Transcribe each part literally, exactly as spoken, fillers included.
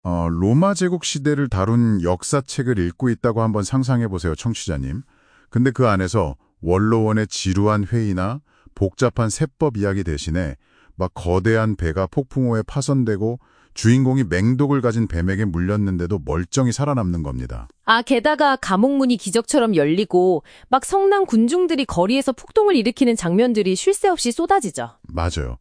어, 로마 제국 시대를 다룬 역사책을 읽고 있다고 한번 상상해 보세요, 청취자님. 근데 그 안에서 원로원의 지루한 회의나 복잡한 세법 이야기 대신에 막 거대한 배가 폭풍우에 파손되고 주인공이 맹독을 가진 뱀에게 물렸는데도 멀쩡히 살아남는 겁니다. 아, 게다가 감옥문이 기적처럼 열리고 막 성난 군중들이 거리에서 폭동을 일으키는 장면들이 쉴 새 없이 쏟아지죠. 맞아요.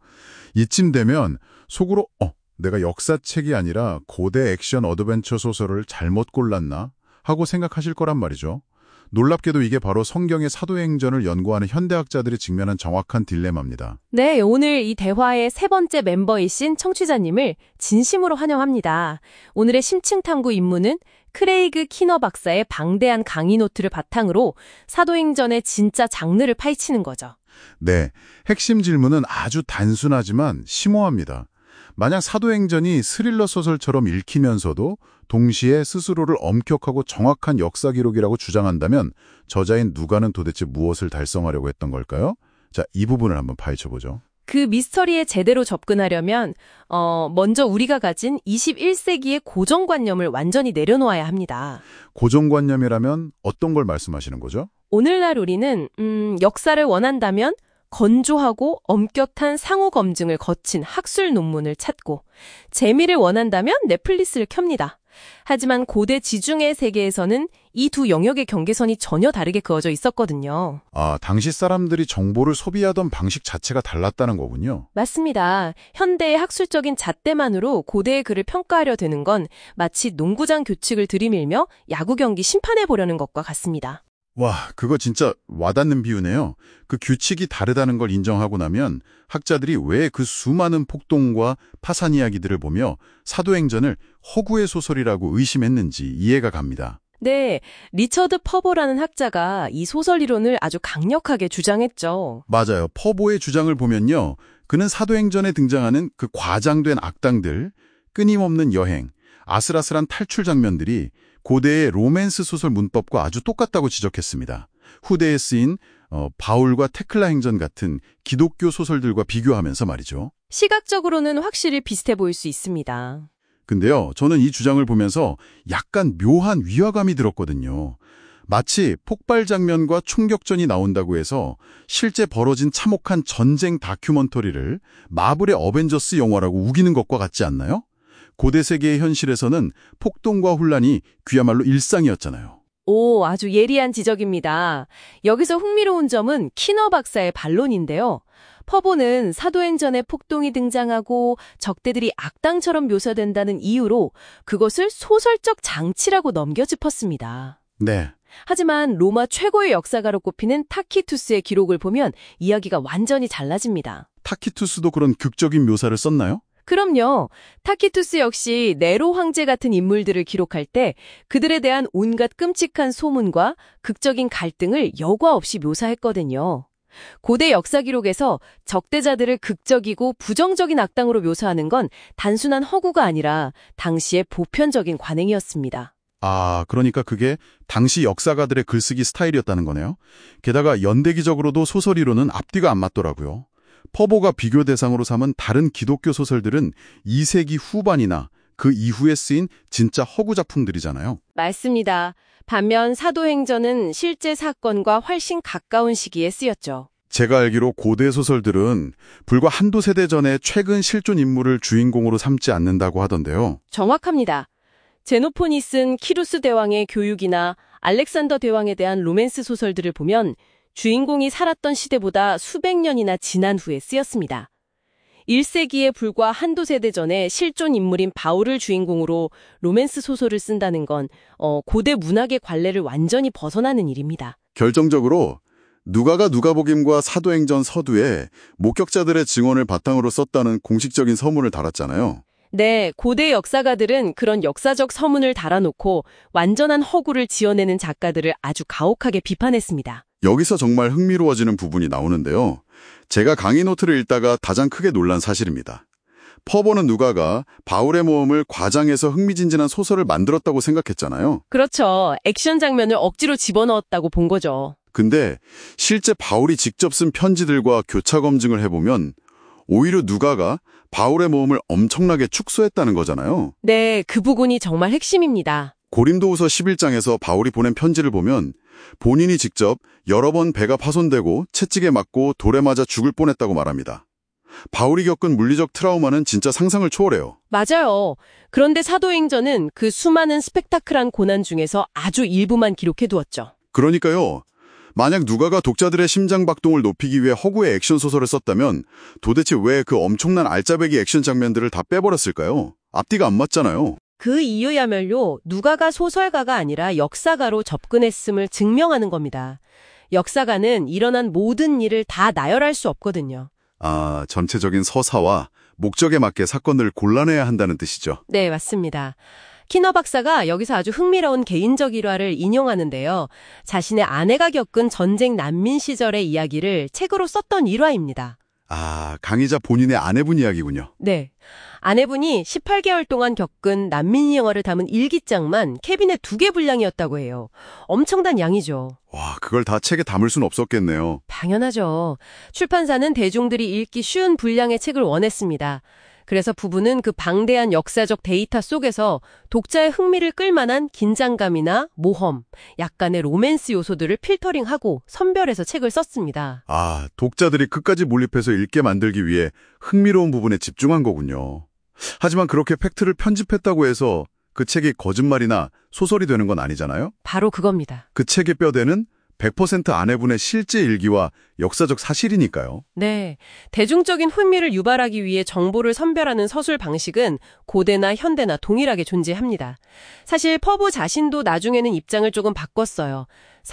이쯤 되면 속으로 어, 내가 역사책이 아니라 고대 액션 어드벤처 소설을 잘못 골랐나 하고 생각하실 거란 말이죠. 놀랍게도 이게 바로 성경의 사도행전을 연구하는 현대학자들이 직면한 정확한 딜레마입니다. 네, 오늘 이 대화의 세 번째 멤버이신 청취자님을 진심으로 환영합니다. 오늘의 심층탐구 임무는 크레이그 키너 박사의 방대한 강의 노트를 바탕으로 사도행전의 진짜 장르를 파헤치는 거죠. 네, 핵심 질문은 아주 단순하지만 심오합니다. 만약 사도행전이 스릴러 소설처럼 읽히면서도 동시에 스스로를 엄격하고 정확한 역사 기록이라고 주장한다면 저자인 누가는 도대체 무엇을 달성하려고 했던 걸까요? 자, 이 부분을 한번 파헤쳐보죠. 그 미스터리에 제대로 접근하려면 어, 먼저 우리가 가진 이십일 세기의 고정관념을 완전히 내려놓아야 합니다. 고정관념이라면 어떤 걸 말씀하시는 거죠? 오늘날 우리는 음, 역사를 원한다면 건조하고 엄격한 상호 검증을 거친 학술 논문을 찾고 재미를 원한다면 넷플릭스를 켭니다. 하지만 고대 지중해 세계에서는 이 두 영역의 경계선이 전혀 다르게 그어져 있었거든요. 아, 당시 사람들이 정보를 소비하던 방식 자체가 달랐다는 거군요. 맞습니다. 현대의 학술적인 잣대만으로 고대의 글을 평가하려 드는 건 마치 농구장 규칙을 들이밀며 야구 경기 심판해보려는 것과 같습니다. 와, 그거 진짜 와닿는 비유네요. 그 규칙이 다르다는 걸 인정하고 나면 학자들이 왜 그 수많은 폭동과 파산 이야기들을 보며 사도행전을 허구의 소설이라고 의심했는지 이해가 갑니다. 네, 리처드 퍼보라는 학자가 이 소설 이론을 아주 강력하게 주장했죠. 맞아요. 퍼보의 주장을 보면요. 그는 사도행전에 등장하는 그 과장된 악당들, 끊임없는 여행, 아슬아슬한 탈출 장면들이 고대의 로맨스 소설 문법과 아주 똑같다고 지적했습니다. 후대에 쓰인 어, 바울과 테클라 행전 같은 기독교 소설들과 비교하면서 말이죠. 시각적으로는 확실히 비슷해 보일 수 있습니다. 근데요, 저는 이 주장을 보면서 약간 묘한 위화감이 들었거든요. 마치 폭발 장면과 총격전이 나온다고 해서 실제 벌어진 참혹한 전쟁 다큐멘터리를 마블의 어벤져스 영화라고 우기는 것과 같지 않나요? 고대 세계의 현실에서는 폭동과 혼란이 그야말로 일상이었잖아요. 오, 아주 예리한 지적입니다. 여기서 흥미로운 점은 키너 박사의 반론인데요. 퍼보는 사도행전에 폭동이 등장하고 적대들이 악당처럼 묘사된다는 이유로 그것을 소설적 장치라고 넘겨 짚었습니다. 네. 하지만 로마 최고의 역사가로 꼽히는 타키투스의 기록을 보면 이야기가 완전히 달라집니다. 타키투스도 그런 극적인 묘사를 썼나요? 그럼요. 타키투스 역시 네로 황제 같은 인물들을 기록할 때 그들에 대한 온갖 끔찍한 소문과 극적인 갈등을 여과 없이 묘사했거든요. 고대 역사 기록에서 적대자들을 극적이고 부정적인 악당으로 묘사하는 건 단순한 허구가 아니라 당시의 보편적인 관행이었습니다. 아, 그러니까 그게 당시 역사가들의 글쓰기 스타일이었다는 거네요. 게다가 연대기적으로도 소설이로는 앞뒤가 안 맞더라고요. 퍼보가 비교 대상으로 삼은 다른 기독교 소설들은 이 세기 후반이나 그 이후에 쓰인 진짜 허구 작품들이잖아요. 맞습니다. 반면 사도행전은 실제 사건과 훨씬 가까운 시기에 쓰였죠. 제가 알기로 고대 소설들은 불과 한두 세대 전에 최근 실존 인물을 주인공으로 삼지 않는다고 하던데요. 정확합니다. 제노포니슨 키루스 대왕의 교육이나 알렉산더 대왕에 대한 로맨스 소설들을 보면 주인공이 살았던 시대보다 수백 년이나 지난 후에 쓰였습니다. 일 세기에 불과 한두 세대 전에 실존 인물인 바울을 주인공으로 로맨스 소설을 쓴다는 건 어, 고대 문학의 관례를 완전히 벗어나는 일입니다. 결정적으로 누가가 누가복음과 사도행전 서두에 목격자들의 증언을 바탕으로 썼다는 공식적인 서문을 달았잖아요. 네, 고대 역사가들은 그런 역사적 서문을 달아놓고 완전한 허구를 지어내는 작가들을 아주 가혹하게 비판했습니다. 여기서 정말 흥미로워지는 부분이 나오는데요. 제가 강의 노트를 읽다가 가장 크게 놀란 사실입니다. 퍼보는 누가가 바울의 모험을 과장해서 흥미진진한 소설을 만들었다고 생각했잖아요. 그렇죠. 액션 장면을 억지로 집어넣었다고 본 거죠. 근데 실제 바울이 직접 쓴 편지들과 교차 검증을 해보면 오히려 누가가 바울의 모험을 엄청나게 축소했다는 거잖아요. 네, 그 부분이 정말 핵심입니다. 고린도후서 십일 장에서 바울이 보낸 편지를 보면 본인이 직접 여러 번 배가 파손되고 채찍에 맞고 돌에 맞아 죽을 뻔했다고 말합니다. 바울이 겪은 물리적 트라우마는 진짜 상상을 초월해요. 맞아요. 그런데 사도행전은 그 수많은 스펙타클한 고난 중에서 아주 일부만 기록해두었죠. 그러니까요. 만약 누가가 독자들의 심장 박동을 높이기 위해 허구의 액션 소설을 썼다면 도대체 왜 그 엄청난 알짜배기 액션 장면들을 다 빼버렸을까요? 앞뒤가 안 맞잖아요. 그 이유야말로 누가가 소설가가 아니라 역사가로 접근했음을 증명하는 겁니다. 역사가는 일어난 모든 일을 다 나열할 수 없거든요. 아, 전체적인 서사와 목적에 맞게 사건을 골라내야 한다는 뜻이죠. 네, 맞습니다. 키너 박사가 여기서 아주 흥미로운 개인적 일화를 인용하는데요. 자신의 아내가 겪은 전쟁 난민 시절의 이야기를 책으로 썼던 일화입니다. 아, 강의자 본인의 아내분 이야기군요. 네. 아내분이 십팔 개월 동안 겪은 난민 영화를 담은 일기장만 캐비넷 두 개 분량이었다고 해요. 엄청난 양이죠. 와, 그걸 다 책에 담을 순 없었겠네요. 당연하죠. 출판사는 대중들이 읽기 쉬운 분량의 책을 원했습니다. 그래서 부부는 그 방대한 역사적 데이터 속에서 독자의 흥미를 끌만한 긴장감이나 모험, 약간의 로맨스 요소들을 필터링하고 선별해서 책을 썼습니다. 아, 독자들이 끝까지 몰입해서 읽게 만들기 위해 흥미로운 부분에 집중한 거군요. 하지만 그렇게 팩트를 편집했다고 해서 그 책이 거짓말이나 소설이 되는 건 아니잖아요? 바로 그겁니다. 그 책의 뼈대는 백 퍼센트 아내분의 실제 일기와 역사적 사실이니까요. 네. 대중적인 흥미를 유발하기 위해 정보를 선별하는 서술 방식은 고대나 현대나 동일하게 존재합니다. 사실 퍼브 자신도 나중에는 입장을 조금 바꿨어요.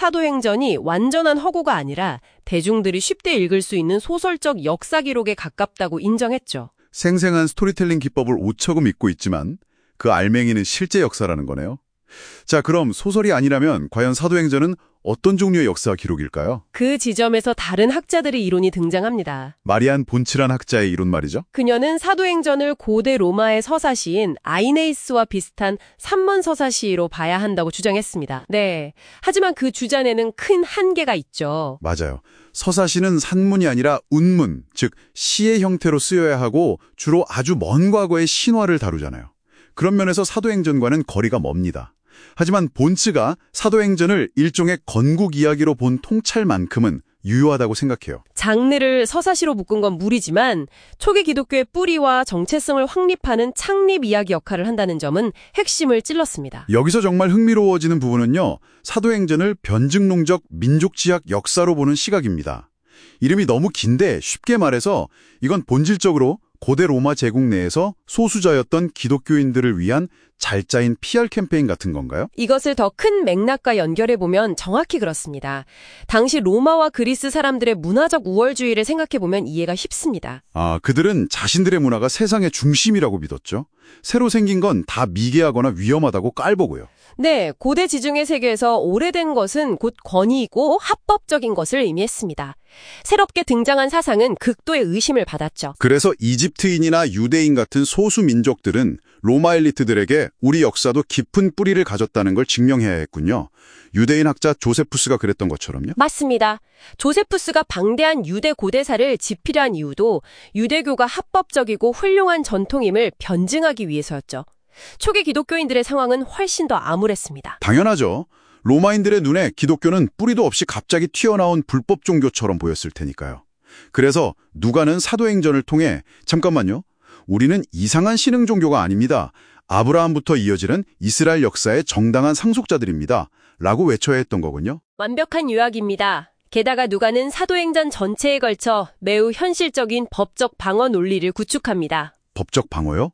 사도행전이 완전한 허구가 아니라 대중들이 쉽게 읽을 수 있는 소설적 역사 기록에 가깝다고 인정했죠. 생생한 스토리텔링 기법을 오처금 잊고 있지만 그 알맹이는 실제 역사라는 거네요. 자, 그럼 소설이 아니라면 과연 사도행전은 어떤 종류의 역사 기록일까요? 그 지점에서 다른 학자들의 이론이 등장합니다. 마리안 본치란 학자의 이론 말이죠. 그녀는 사도행전을 고대 로마의 서사시인 아이네이스와 비슷한 산문 서사시로 봐야 한다고 주장했습니다. 네. 하지만 그 주장에는 큰 한계가 있죠. 맞아요. 서사시는 산문이 아니라 운문, 즉 시의 형태로 쓰여야 하고 주로 아주 먼 과거의 신화를 다루잖아요. 그런 면에서 사도행전과는 거리가 멉니다. 하지만 본츠가 사도행전을 일종의 건국 이야기로 본 통찰만큼은 유효하다고 생각해요. 장르를 서사시로 묶은 건 무리지만 초기 기독교의 뿌리와 정체성을 확립하는 창립 이야기 역할을 한다는 점은 핵심을 찔렀습니다. 여기서 정말 흥미로워지는 부분은요. 사도행전을 변증론적 민족지학 역사로 보는 시각입니다. 이름이 너무 긴데 쉽게 말해서 이건 본질적으로 고대 로마 제국 내에서 소수자였던 기독교인들을 위한 잘 짜인 피알 캠페인 같은 건가요? 이것을 더 큰 맥락과 연결해보면 정확히 그렇습니다. 당시 로마와 그리스 사람들의 문화적 우월주의를 생각해보면 이해가 쉽습니다. 아, 그들은 자신들의 문화가 세상의 중심이라고 믿었죠. 새로 생긴 건 다 미개하거나 위험하다고 깔보고요. 네, 고대 지중해 세계에서 오래된 것은 곧 권위이고 합법적인 것을 의미했습니다. 새롭게 등장한 사상은 극도의 의심을 받았죠. 그래서 이집트인이나 유대인 같은 소수 민족들은 로마 엘리트들에게 우리 역사도 깊은 뿌리를 가졌다는 걸 증명해야 했군요. 유대인 학자 조세푸스가 그랬던 것처럼요. 맞습니다. 조세푸스가 방대한 유대 고대사를 집필한 이유도 유대교가 합법적이고 훌륭한 전통임을 변증하기 위해서였죠. 초기 기독교인들의 상황은 훨씬 더 암울했습니다. 당연하죠. 로마인들의 눈에 기독교는 뿌리도 없이 갑자기 튀어나온 불법 종교처럼 보였을 테니까요. 그래서 누가는 사도행전을 통해 잠깐만요. 우리는 이상한 신흥 종교가 아닙니다. 아브라함부터 이어지는 이스라엘 역사의 정당한 상속자들입니다. 라고 외쳐야 했던 거군요. 완벽한 요약입니다. 게다가 누가는 사도행전 전체에 걸쳐 매우 현실적인 법적 방어 논리를 구축합니다. 법적 방어요?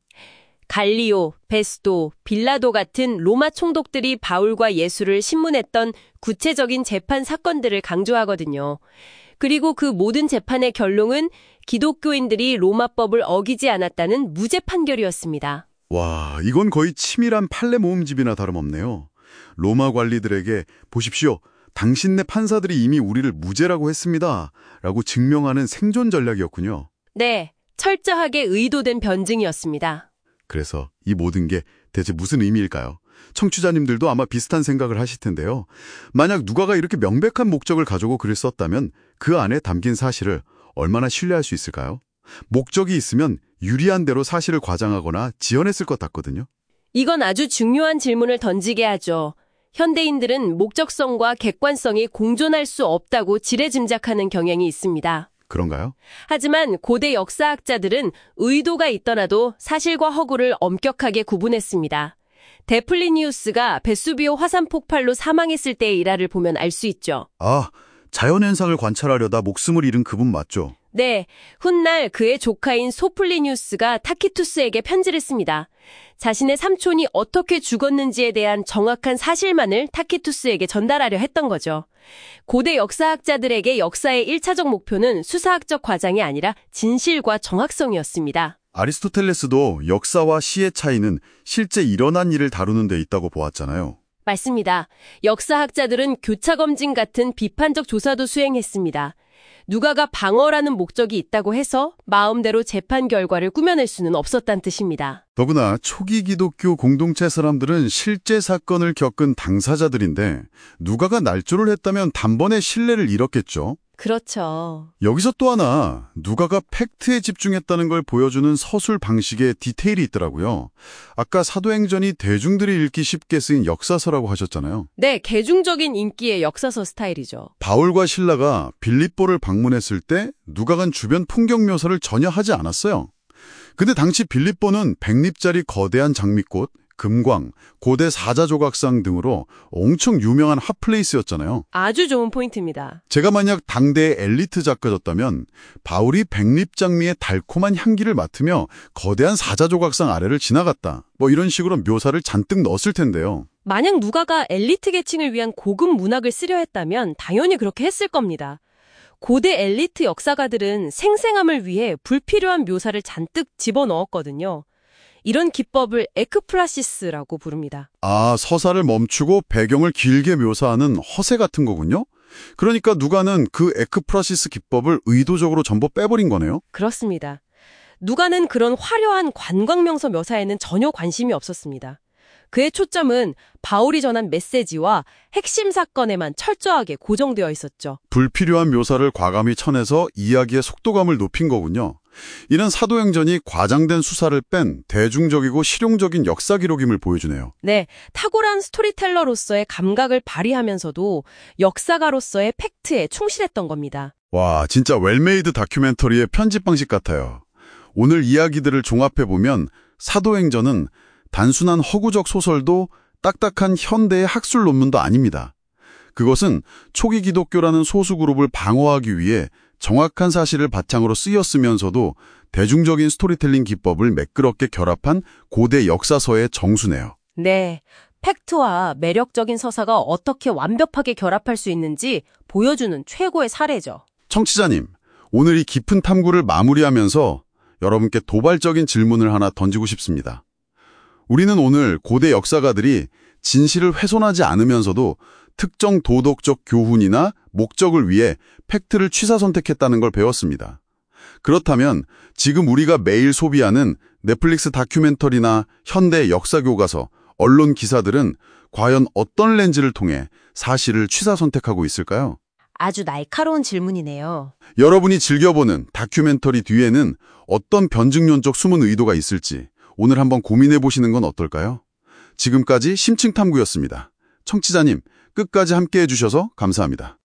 갈리오, 베스도, 빌라도 같은 로마 총독들이 바울과 예수를 신문했던 구체적인 재판 사건들을 강조하거든요. 그리고 그 모든 재판의 결론은 기독교인들이 로마법을 어기지 않았다는 무죄 판결이었습니다. 와, 이건 거의 치밀한 판례 모음집이나 다름없네요. 로마 관리들에게 보십시오. 당신네 판사들이 이미 우리를 무죄라고 했습니다. 라고 증명하는 생존 전략이었군요. 네, 철저하게 의도된 변증이었습니다. 그래서 이 모든 게 대체 무슨 의미일까요? 청취자님들도 아마 비슷한 생각을 하실 텐데요. 만약 누가가 이렇게 명백한 목적을 가지고 글을 썼다면 그 안에 담긴 사실을 얼마나 신뢰할 수 있을까요? 목적이 있으면 유리한 대로 사실을 과장하거나 지어냈을 것 같거든요. 이건 아주 중요한 질문을 던지게 하죠. 현대인들은 목적성과 객관성이 공존할 수 없다고 지레짐작하는 경향이 있습니다. 그런가요? 하지만 고대 역사학자들은 의도가 있더라도 사실과 허구를 엄격하게 구분했습니다. 데플리니우스가 베수비오 화산 폭발로 사망했을 때의 일화를 보면 알 수 있죠. 아, 자연현상을 관찰하려다 목숨을 잃은 그분 맞죠? 네, 훗날 그의 조카인 소플리니우스가 타키투스에게 편지를 씁니다. 자신의 삼촌이 어떻게 죽었는지에 대한 정확한 사실만을 타키투스에게 전달하려 했던 거죠. 고대 역사학자들에게 역사의 일차적 목표는 수사학적 과장이 아니라 진실과 정확성이었습니다. 아리스토텔레스도 역사와 시의 차이는 실제 일어난 일을 다루는 데 있다고 보았잖아요. 맞습니다. 역사학자들은 교차검진 같은 비판적 조사도 수행했습니다. 누가가 방어라는 목적이 있다고 해서 마음대로 재판 결과를 꾸며낼 수는 없었다는 뜻입니다. 더구나 초기 기독교 공동체 사람들은 실제 사건을 겪은 당사자들인데 누가가 날조를 했다면 단번에 신뢰를 잃었겠죠. 그렇죠. 여기서 또 하나 누가가 팩트에 집중했다는 걸 보여주는 서술 방식의 디테일이 있더라고요. 아까 사도행전이 대중들이 읽기 쉽게 쓰인 역사서라고 하셨잖아요. 네, 대중적인 인기의 역사서 스타일이죠. 바울과 실라가 빌립보를 방문했을 때 누가간 주변 풍경 묘사를 전혀 하지 않았어요. 근데 당시 빌립보는 백립짜리 거대한 장미꽃, 금광, 고대 사자조각상 등으로 엄청 유명한 핫플레이스였잖아요. 아주 좋은 포인트입니다. 제가 만약 당대의 엘리트 작가였다면 바울이 백립장미의 달콤한 향기를 맡으며 거대한 사자조각상 아래를 지나갔다. 뭐 이런 식으로 묘사를 잔뜩 넣었을 텐데요. 만약 누가가 엘리트 계층을 위한 고급 문학을 쓰려 했다면 당연히 그렇게 했을 겁니다. 고대 엘리트 역사가들은 생생함을 위해 불필요한 묘사를 잔뜩 집어넣었거든요. 이런 기법을 에크프라시스라고 부릅니다. 아, 서사를 멈추고 배경을 길게 묘사하는 허세 같은 거군요? 그러니까 누가는 그 에크프라시스 기법을 의도적으로 전부 빼버린 거네요? 그렇습니다. 누가는 그런 화려한 관광명소 묘사에는 전혀 관심이 없었습니다. 그의 초점은 바울이 전한 메시지와 핵심 사건에만 철저하게 고정되어 있었죠. 불필요한 묘사를 과감히 쳐내서 이야기의 속도감을 높인 거군요. 이는 사도행전이 과장된 수사를 뺀 대중적이고 실용적인 역사 기록임을 보여주네요. 네, 탁월한 스토리텔러로서의 감각을 발휘하면서도 역사가로서의 팩트에 충실했던 겁니다. 와, 진짜 웰메이드 다큐멘터리의 편집 방식 같아요. 오늘 이야기들을 종합해보면 사도행전은 단순한 허구적 소설도 딱딱한 현대의 학술 논문도 아닙니다. 그것은 초기 기독교라는 소수 그룹을 방어하기 위해 정확한 사실을 바탕으로 쓰였으면서도 대중적인 스토리텔링 기법을 매끄럽게 결합한 고대 역사서의 정수네요. 네, 팩트와 매력적인 서사가 어떻게 완벽하게 결합할 수 있는지 보여주는 최고의 사례죠. 청취자님, 오늘 이 깊은 탐구를 마무리하면서 여러분께 도발적인 질문을 하나 던지고 싶습니다. 우리는 오늘 고대 역사가들이 진실을 훼손하지 않으면서도 특정 도덕적 교훈이나 목적을 위해 팩트를 취사선택했다는 걸 배웠습니다. 그렇다면 지금 우리가 매일 소비하는 넷플릭스 다큐멘터리나 현대 역사교과서, 언론 기사들은 과연 어떤 렌즈를 통해 사실을 취사선택하고 있을까요? 아주 날카로운 질문이네요. 여러분이 즐겨보는 다큐멘터리 뒤에는 어떤 변증론적 숨은 의도가 있을지 오늘 한번 고민해보시는 건 어떨까요? 지금까지 심층탐구였습니다. 청취자님, 끝까지 함께해 주셔서 감사합니다.